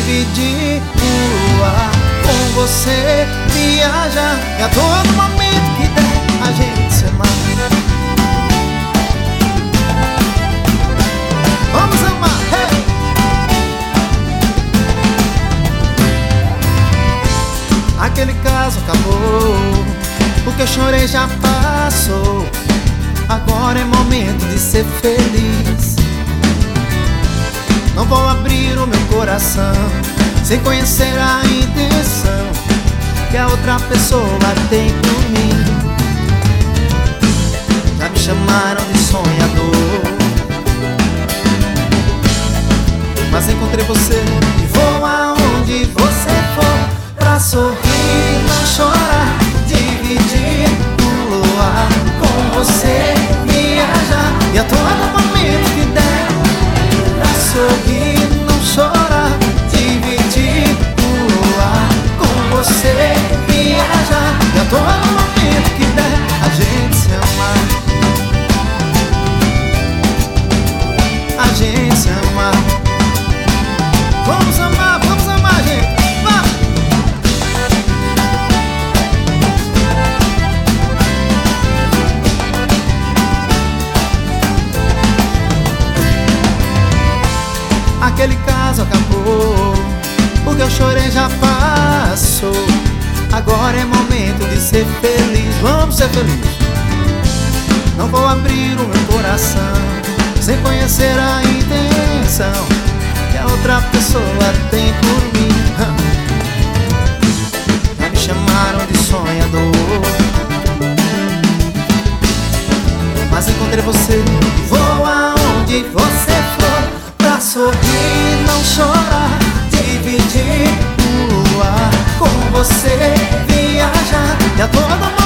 dividir o luar com você, viajar e a todo momento que der a gente se amar. Vamos amar, hey! Aquele caso acabou, o que eu chorei já passou. Agora é momento de ser feliz. Não vou abrir o meu coração sem conhecer a intenção que a outra pessoa tem por mim. Já me chamaram de sonhador, mas encontrei você e vou aonde você for, pra sorrir, não chorar, dividir o luar com você, viajar e a todo momento que der, pra sorrir, não chorar, dividir o luar com você, viajar e a todo momento que der a gente se amar, a gente se amar. Vamos amar, gente. Vamos! Aquele caso acabou, o que eu chorei já passou. Agora é momento de ser feliz. Vamos ser felizes. Não vou abrir o meu coração sem conhecer a intenção que a outra pessoa tem por mim. Já me chamaram de sonhador, mas encontrei você e vou aonde você for, pra sorrir, não chorar, dividir o luar com você, viajar e a todo momento